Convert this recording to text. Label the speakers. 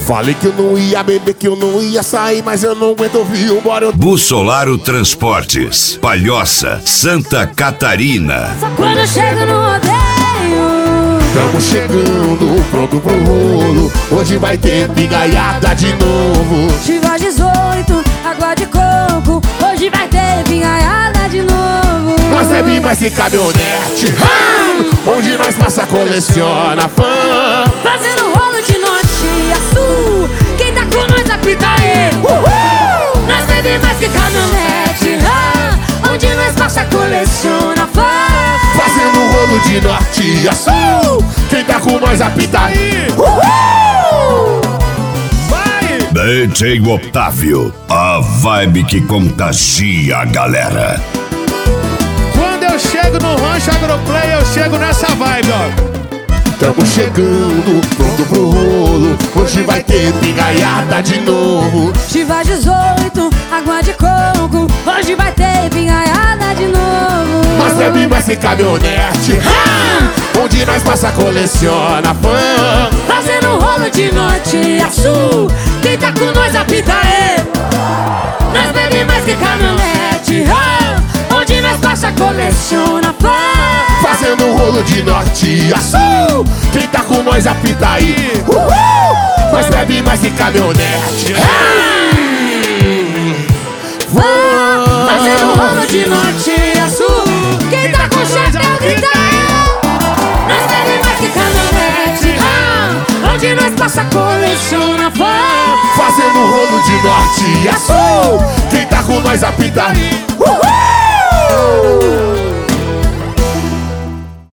Speaker 1: Falei que eu não ia beber, que eu não ia sair, mas eu não aguento ouvir o bora.
Speaker 2: Bussolaro Transportes, Palhoça, Santa Catarina.
Speaker 3: Só quando eu chego no rodeio.
Speaker 1: Tamo chegando, pronto pro rolo. Hoje vai ter pingaiada de novo.
Speaker 3: Chivas 18, água de coco. Hoje vai ter pingaiada de novo.
Speaker 1: Nós bebe mais que caminhonete, onde nós passa, coleciona fã.
Speaker 3: Fazendo rolo de norte a sul. Quem tá com nós apita aí. Nós bebe mais que caminhonete, onde nós passa, coleciona fã.
Speaker 1: Fazendo rolo de norte a sul. Quem tá com nós apita aí.
Speaker 2: DJ Otávio, a vibe que contagia a galera.
Speaker 4: Quando eu chego no Rancho Agroplay, eu chego nessa vibe, ó.
Speaker 1: Tamo chegando, pronto pro rolo. Hoje vai ter pingaiada de novo.
Speaker 3: Chivas 18, água de coco. Hoje vai ter pingaiada de novo.
Speaker 1: Nós bebe mais que caminhonete, onde nós passa, coleciona fã.
Speaker 3: Fazendo rolo de norte a sul. Quem tá com nós apita aí. Nós bebe mais que caminhonete, onde nós passa, coleciona fã.
Speaker 1: Fazendo rolo de norte a sul. Quem tá com nós apita aí. Nós bebe mais que caminhonete.
Speaker 3: Fazendo rolo de norte a sul. Quem tá com chapéu grita aí. Nós bebe mais que caminhonete, onde nós passa, coleciona fã.
Speaker 1: Fazendo rolo de norte a sul. Quem tá com nós apita aí.